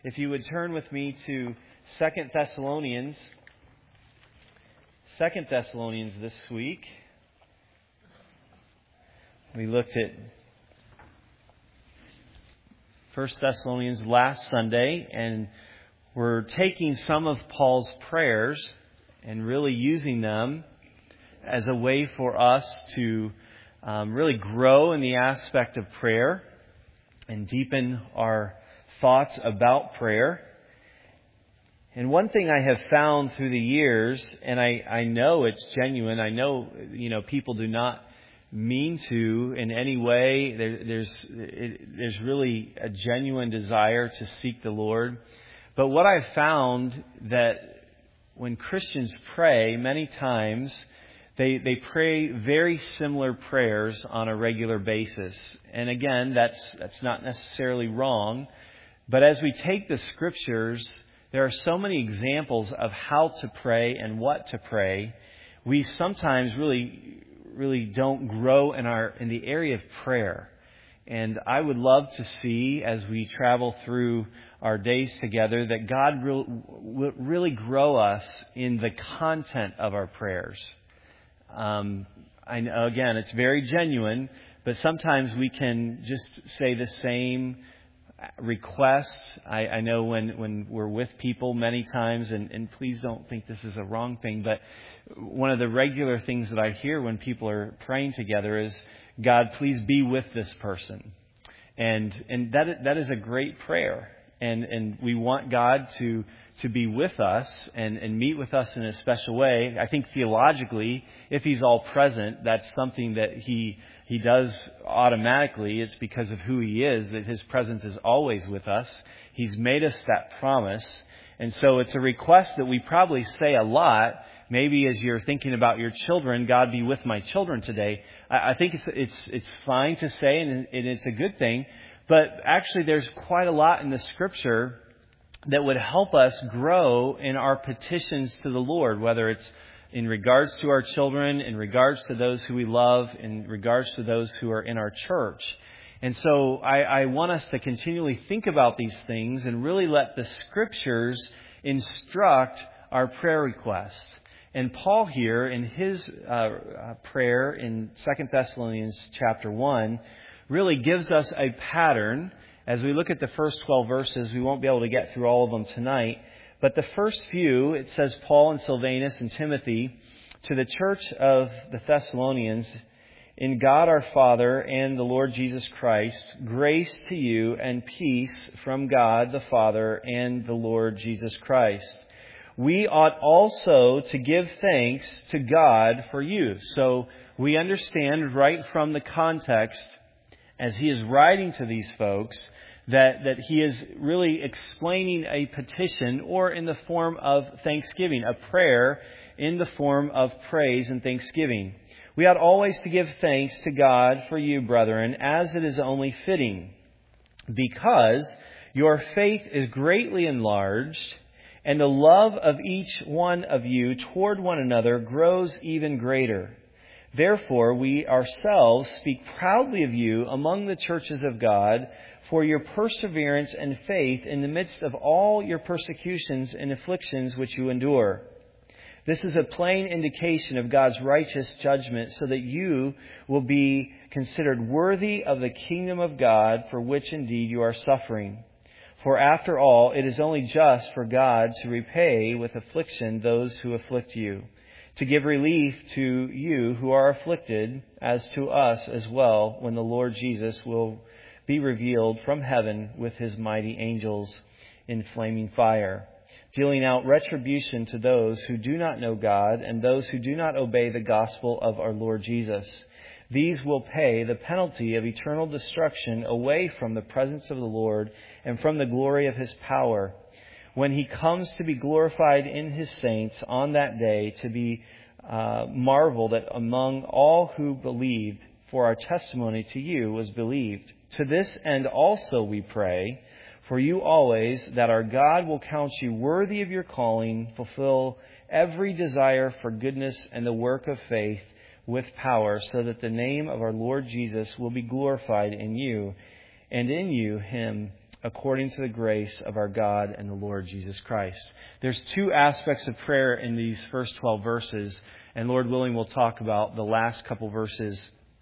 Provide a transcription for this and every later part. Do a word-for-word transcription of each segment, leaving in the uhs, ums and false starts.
If you would turn with me to Second Thessalonians, Second Thessalonians this week. We looked at First Thessalonians last Sunday, and we're taking some of Paul's prayers and really using them as a way for us to um, really grow in the aspect of prayer and deepen our thoughts about prayer. And one thing I have found through the years, and I, I know it's genuine, I know, you know, people do not mean to in any way. There, there's it, there's really a genuine desire to seek the Lord. But what I've found that when Christians pray, many times they they pray very similar prayers on a regular basis. And again, that's that's not necessarily wrong. But as we take the Scriptures, there are so many examples of how to pray and what to pray. We sometimes really, really don't grow in our in the area of prayer. And I would love to see, as we travel through our days together, that God will, will really grow us in the content of our prayers. Um, I know, again, it's very genuine, but sometimes we can just say the same requests. I, I know when, when we're with people many times, and, and please don't think this is a wrong thing, but one of the regular things that I hear when people are praying together is, God, please be with this person. And and that that is a great prayer. And and we want God to to be with us and, and meet with us in a special way. I think theologically, if He's all present, that's something that He He does automatically. It's because of who He is, that His presence is always with us. He's made us that promise. And so it's a request that we probably say a lot. Maybe as you're thinking about your children, God be with my children today. I, I think it's it's it's fine to say, and, and it's a good thing. But actually, there's quite a lot in the Scripture that would help us grow in our petitions to the Lord, whether it's in regards to our children, in regards to those who we love, in regards to those who are in our church. And so I, I want us to continually think about these things and really let the Scriptures instruct our prayer requests. And Paul here, in his uh, uh, prayer in Second Thessalonians chapter one, really gives us a pattern. As we look at the first twelve verses, we won't be able to get through all of them tonight. But the first few, it says, Paul and Silvanus and Timothy, to the church of the Thessalonians, in God our Father and the Lord Jesus Christ, grace to you and peace from God the Father and the Lord Jesus Christ. We ought also to give thanks to God for you. So we understand right from the context, as he is writing to these folks, that, that he is really explaining a petition, or in the form of thanksgiving, a prayer in the form of praise and thanksgiving. We ought always to give thanks to God for you, brethren, as it is only fitting, because your faith is greatly enlarged, and the love of each one of you toward one another grows even greater. Therefore, we ourselves speak proudly of you among the churches of God for your perseverance and faith in the midst of all your persecutions and afflictions which you endure. This is a plain indication of God's righteous judgment, so that you will be considered worthy of the kingdom of God, for which indeed you are suffering. For after all, it is only just for God to repay with affliction those who afflict you, to give relief to you who are afflicted, as to us as well, when the Lord Jesus will be revealed from heaven with his mighty angels in flaming fire, dealing out retribution to those who do not know God and those who do not obey the gospel of our Lord Jesus. These will pay the penalty of eternal destruction away from the presence of the Lord and from the glory of his power, when he comes to be glorified in his saints on that day, to be uh, marveled at among all who believed, for our testimony to you was believed. To this end also we pray for you always, that our God will count you worthy of your calling, fulfill every desire for goodness and the work of faith with power, so that the name of our Lord Jesus will be glorified in you, and in you him according to the grace of our God and the Lord Jesus Christ. There's two aspects of prayer in these first twelve verses, and Lord willing, we'll talk about the last couple verses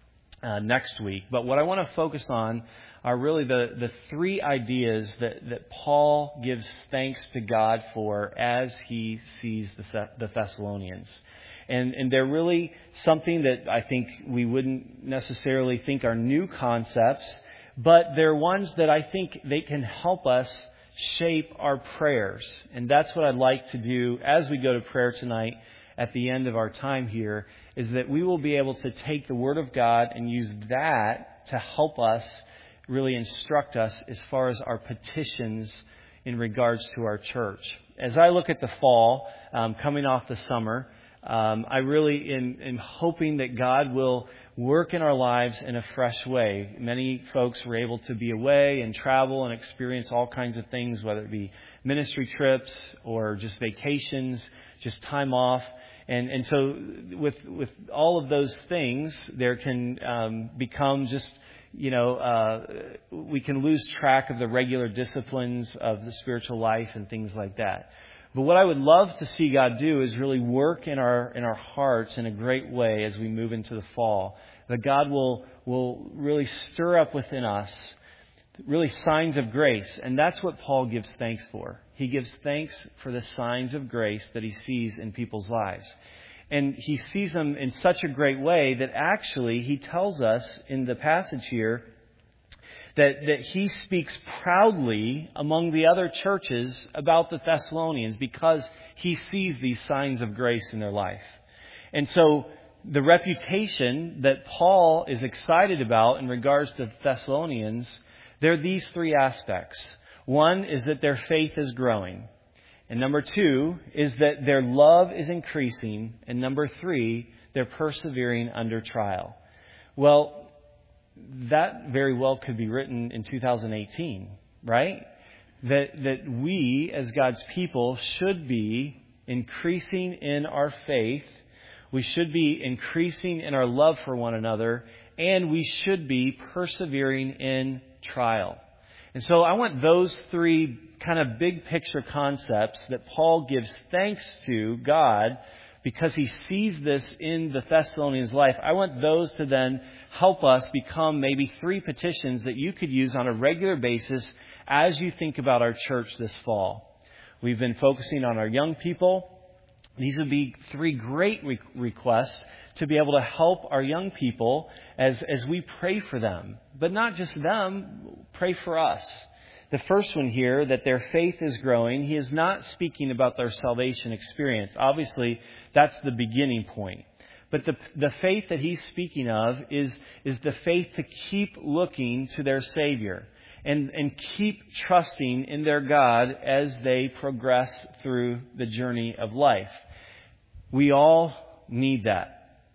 uh, next week. But what I want to focus on are really the, the three ideas that, that Paul gives thanks to God for as he sees the, the Thessalonians. And, and they're really something that I think we wouldn't necessarily think are new concepts, but they're ones that I think they can help us shape our prayers. And that's what I'd like to do as we go to prayer tonight at the end of our time here, is that we will be able to take the Word of God and use that to help us really instruct us as far as our petitions in regards to our church. As I look at the fall, um, coming off the summer, Um, I really am, am hoping that God will work in our lives in a fresh way. Many folks were able to be away and travel and experience all kinds of things, whether it be ministry trips or just vacations, just time off. And, and so with, with all of those things, there can um, become just, you know, uh, we can lose track of the regular disciplines of the spiritual life and things like that. But what I would love to see God do is really work in our in our hearts in a great way as we move into the fall. That God will will really stir up within us really signs of grace. And that's what Paul gives thanks for. He gives thanks for the signs of grace that he sees in people's lives. And he sees them in such a great way that actually he tells us in the passage here That, that he speaks proudly among the other churches about the Thessalonians because he sees these signs of grace in their life. And so the reputation that Paul is excited about in regards to the Thessalonians, there are these three aspects. One is that their faith is growing. And number two is that their love is increasing. And number three, they're persevering under trial. Well, that very well could be written in two thousand eighteen, right? That that we as God's people should be increasing in our faith. We should be increasing in our love for one another, and we should be persevering in trial. And so I want those three kind of big picture concepts that Paul gives thanks to God because he sees this in the Thessalonians' life. I want those to then help us become maybe three petitions that you could use on a regular basis as you think about our church this fall. We've been focusing on our young people. These would be three great re- requests to be able to help our young people as, as we pray for them. But not just them, pray for us. The first one here, that their faith is growing, he is not speaking about their salvation experience. Obviously, that's the beginning point. But the the faith that he's speaking of is, is the faith to keep looking to their Savior and, and keep trusting in their God as they progress through the journey of life. We all need that.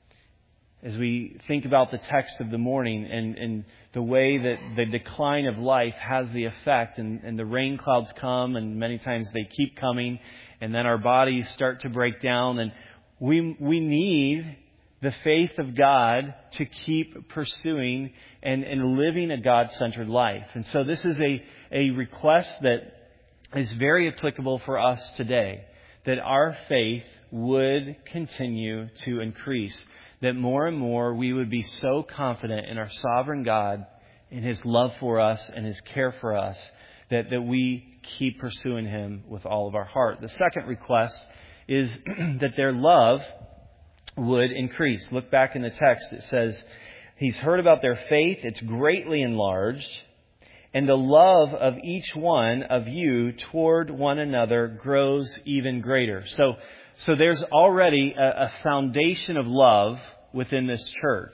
As we think about the text of the morning and, and the way that the decline of life has the effect, and, and the rain clouds come, and many times they keep coming, and then our bodies start to break down, and we we need the faith of God to keep pursuing and, and living a God-centered life. And so this is a, a request that is very applicable for us today, that our faith would continue to increase, that more and more we would be so confident in our sovereign God, in His love for us and His care for us, that, that we keep pursuing Him with all of our heart. The second request is that their love would increase. Look back in the text. It says, he's heard about their faith. It's greatly enlarged. And the love of each one of you toward one another grows even greater. So, so there's already a, a foundation of love within this church.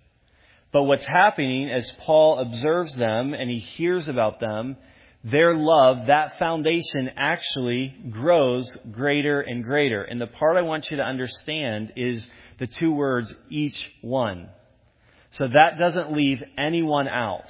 But what's happening as Paul observes them and he hears about them, their love, that foundation actually grows greater and greater. And the part I want you to understand is the two words, each one. So that doesn't leave anyone out.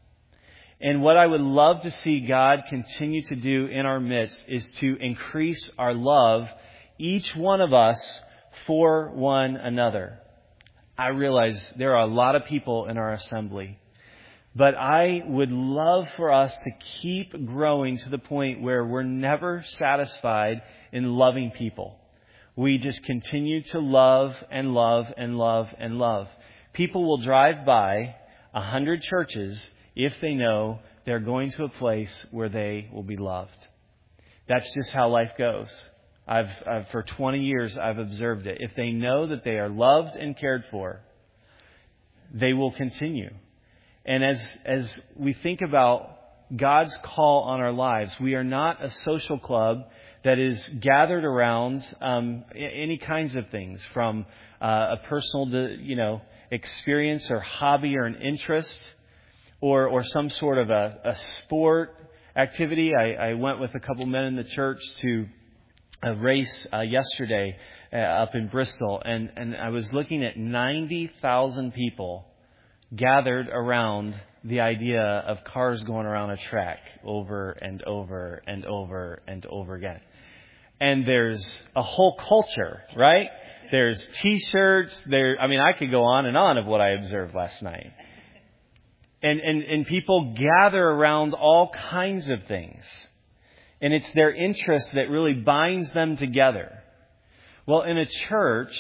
And what I would love to see God continue to do in our midst is to increase our love, each one of us, for one another. I realize there are a lot of people in our assembly. But I would love for us to keep growing to the point where we're never satisfied in loving people. We just continue to love and love and love and love. People will drive by a hundred churches if they know they're going to a place where they will be loved. That's just how life goes. I've, I've for twenty years, I've observed it. If they know that they are loved and cared for, they will continue. And as as we think about God's call on our lives, we are not a social club that is gathered around um, any kinds of things, from uh, a personal, to, you know, experience or hobby or an interest, or or some sort of a, a sport activity. I, I went with a couple men in the church to a race uh, yesterday uh, up in Bristol, and, and I was looking at ninety thousand people gathered around the idea of cars going around a track over and over and over and over again. And there's a whole culture, right? There's T-shirts. There, I mean, I could go on and on of what I observed last night. And, and, and people gather around all kinds of things. And it's their interest that really binds them together. Well, in a church,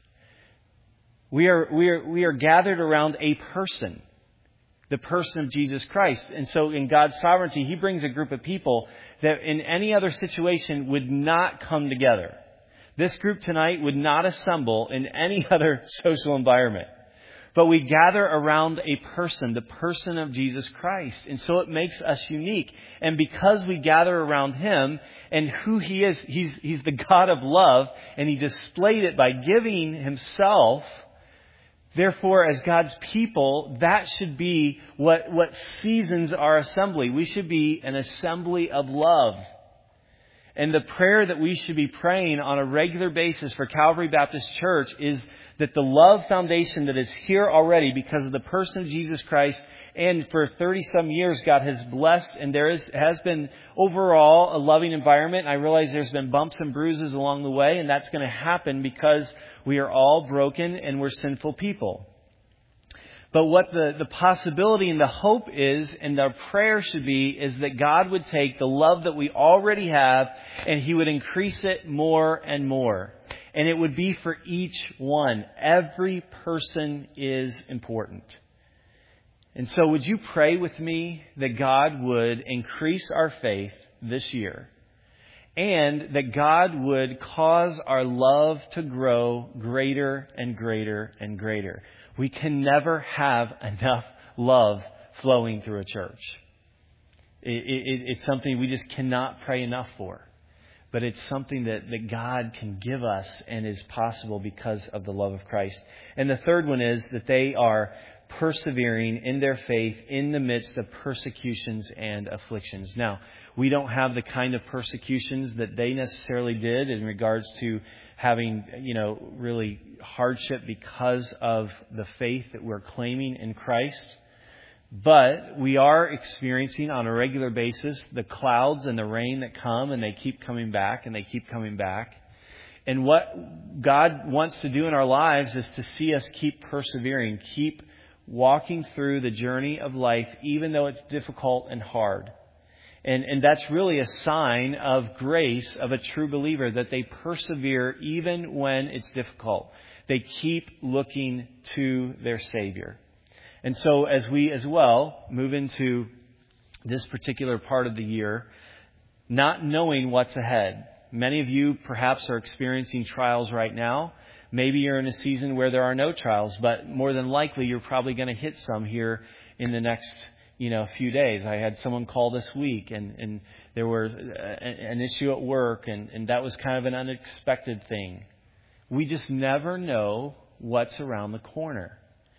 we are, we are, we are gathered around a person. The person of Jesus Christ. And so in God's sovereignty, He brings a group of people that in any other situation would not come together. This group tonight would not assemble in any other social environment. But we gather around a person, the person of Jesus Christ. And so it makes us unique. And because we gather around Him and who He is, He's, He's the God of love, and He displayed it by giving Himself. Therefore, as God's people, that should be what, what seasons our assembly. We should be an assembly of love. And the prayer that we should be praying on a regular basis for Calvary Baptist Church is that the love foundation that is here already because of the person of Jesus Christ, and for thirty-some years God has blessed, and there is has been overall a loving environment. I realize there's been bumps and bruises along the way, and that's going to happen because we are all broken and we're sinful people. But what the, the possibility and the hope is, and our prayer should be, is that God would take the love that we already have and He would increase it more and more. And it would be for each one. Every person is important. And so would you pray with me that God would increase our faith this year, and that God would cause our love to grow greater and greater and greater. We can never have enough love flowing through a church. It, it, it's something we just cannot pray enough for. But it's something that, that God can give us and is possible because of the love of Christ. And the third one is that they are persevering in their faith in the midst of persecutions and afflictions. Now, we don't have the kind of persecutions that they necessarily did in regards to having, you know, really hardship because of the faith that we're claiming in Christ. But we are experiencing on a regular basis the clouds and the rain that come, and they keep coming back and they keep coming back. And what God wants to do in our lives is to see us keep persevering, keep walking through the journey of life, even though it's difficult and hard. And, and that's really a sign of grace of a true believer, that they persevere even when it's difficult. They keep looking to their Savior. And so as we as well move into this particular part of the year, not knowing what's ahead. Many of you perhaps are experiencing trials right now. Maybe you're in a season where there are no trials, but more than likely you're probably going to hit some here in the next, you know, few days. I had someone call this week, and, and there was an issue at work, and, and that was kind of an unexpected thing. We just never know what's around the corner.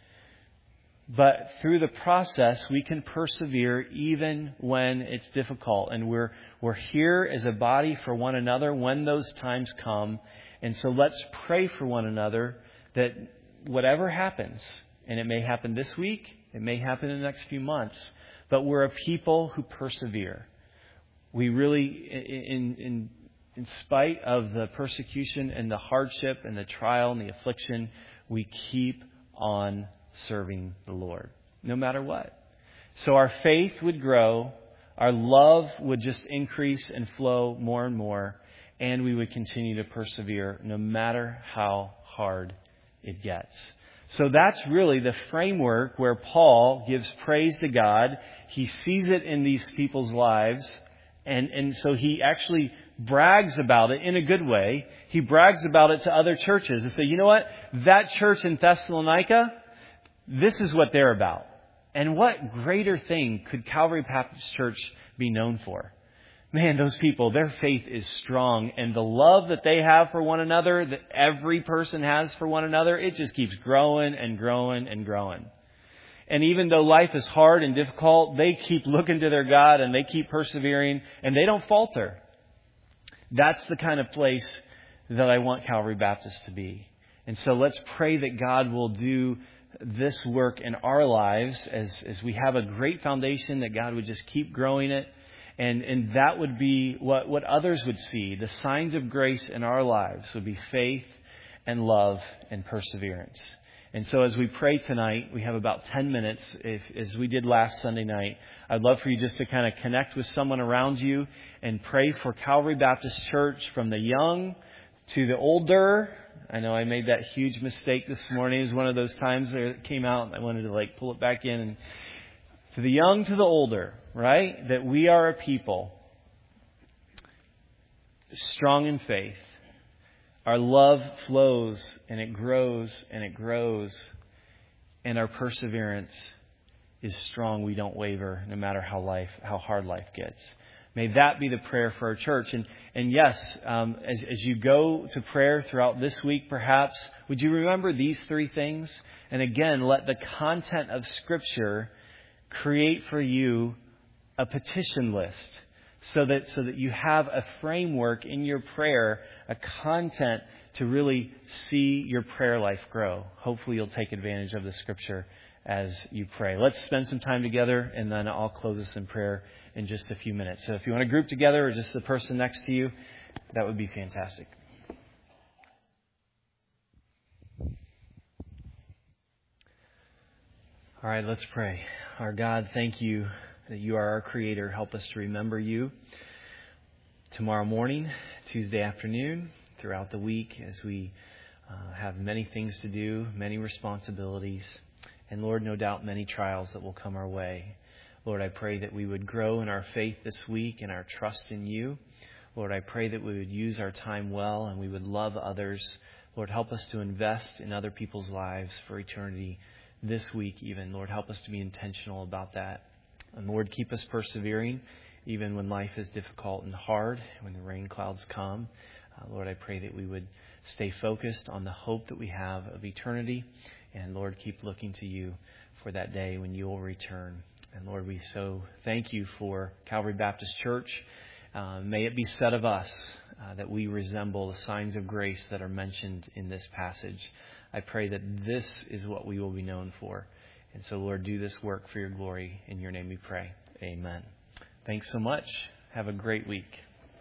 But through the process, we can persevere even when it's difficult. And we're we're here as a body for one another when those times come. And so let's pray for one another that whatever happens, and it may happen this week, it may happen in the next few months, but we're a people who persevere. We really, in in in spite of the persecution and the hardship and the trial and the affliction, we keep on serving the Lord, no matter what. so our faith would grow, our love would just increase and flow more and more, and we would continue to persevere no matter how hard it gets. So that's really the framework where Paul gives praise to God. He sees it in these people's lives, and, and so he actually brags about it in a good way. He brags about it to other churches and say, you know what? That church in Thessalonica, this is what they're about. And what greater thing could Calvary Baptist Church be known for? Man, those people, their faith is strong, and the love that they have for one another, that every person has for one another, it just keeps growing and growing and growing. And even though life is hard and difficult, they keep looking to their God and they keep persevering and they don't falter. That's the kind of place that I want Calvary Baptist to be. And so let's pray that God will do this work in our lives as, as we have a great foundation, that God would just keep growing it. And, and that would be what, what others would see. The signs of grace in our lives would be faith and love and perseverance. And so as we pray tonight, we have about ten minutes, if, as we did last Sunday night. I'd love for you just to kind of connect with someone around you and pray for Calvary Baptist Church, from the young to the older. I know I made that huge mistake this morning. It was one of those times that it came out and I wanted to like pull it back in. And to the young to the older, right? That we are a people strong in faith. Our love flows and it grows and it grows. And our perseverance is strong. We don't waver no matter how life, how hard life gets. May that be the prayer for our church. And, and yes, um, as, as you go to prayer throughout this week, perhaps, would you remember these three things? And again, let the content of Scripture create for you a petition list, so that so that you have a framework in your prayer, a content to really see your prayer life grow. Hopefully you'll take advantage of the Scripture as you pray. Let's spend some time together, and then I'll close us in prayer in just a few minutes. So if you want to group together, or just the person next to you, that would be fantastic. All right, let's pray. Our God, thank you that you are our Creator. Help us to remember you tomorrow morning, Tuesday afternoon, throughout the week, as we uh, have many things to do, many responsibilities, and Lord, no doubt many trials that will come our way. Lord, I pray that we would grow in our faith this week and our trust in you. Lord, I pray that we would use our time well and we would love others. Lord, help us to invest in other people's lives for eternity this week even. Lord, help us to be intentional about that. And Lord, keep us persevering even when life is difficult and hard, when the rain clouds come. Uh, Lord, I pray that we would stay focused on the hope that we have of eternity. And Lord, keep looking to you for that day when you will return. And Lord, we so thank you for Calvary Baptist Church. Uh, may it be said of us uh, that we resemble the signs of grace that are mentioned in this passage. I pray that this is what we will be known for. And so, Lord, do this work for your glory. In your name we pray. Amen. Thanks so much. Have a great week.